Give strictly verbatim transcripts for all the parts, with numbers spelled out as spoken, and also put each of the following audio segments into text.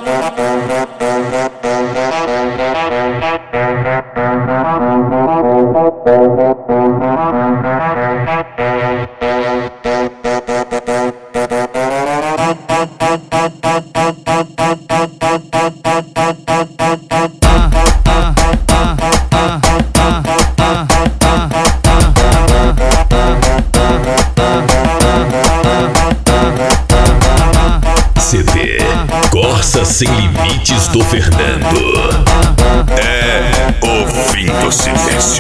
C D Corsa Sem Limites do Fernando. É o fim do silêncio.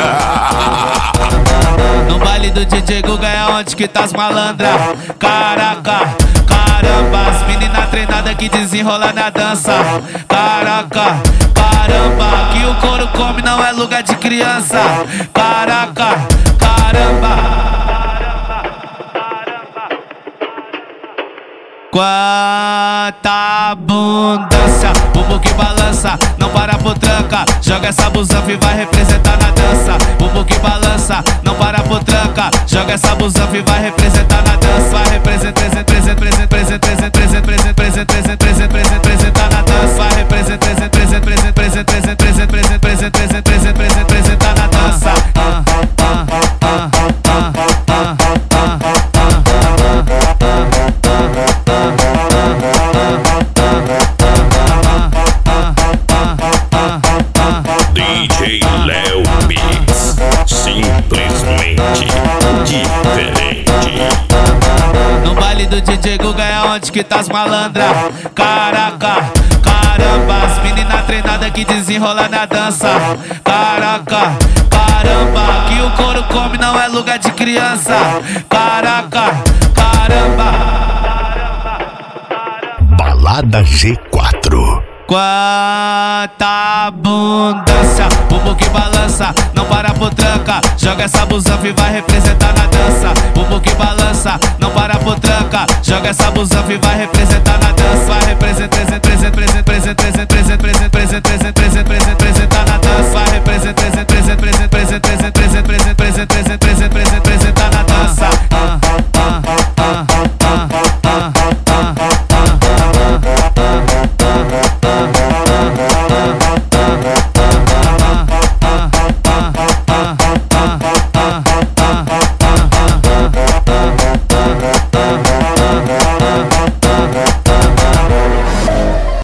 No baile do D J Guga é onde que tá as malandra. Caraca, caramba, as menina treinada que desenrola na dança. Caraca, caramba, que o couro come não é lugar de criança. Caraca, caramba. Quanta abundância, bumbum que balança, não para por tranca. Joga essa busanfa e vai representar na dança. Bumbum que balança, não para por tranca. Joga essa busanfa e vai representar na dança. Vai representar, representar, representar, representar, representar, representar, representar na dança. Vai representar, representar, representar, representar, representar na dança. D J Léo Beats, simplesmente diferente. No baile do D J Guga é onde que tá as malandra. Caraca, caramba, as menina treinada que desenrola na dança. Caraca, caramba, que o couro come não é lugar de criança. Caraca, caramba. Balada G quatro. Quanta abundância, bumbum que balança, não para por tranca. Joga essa busanfa e vai representar na dança. Bumbum que balança, não para por tranca. Joga essa busanfa e vai representar na dança. Vai representar, representar, representar, representar, representar, representar na dança. Vai representar, representar, representar, representar, representar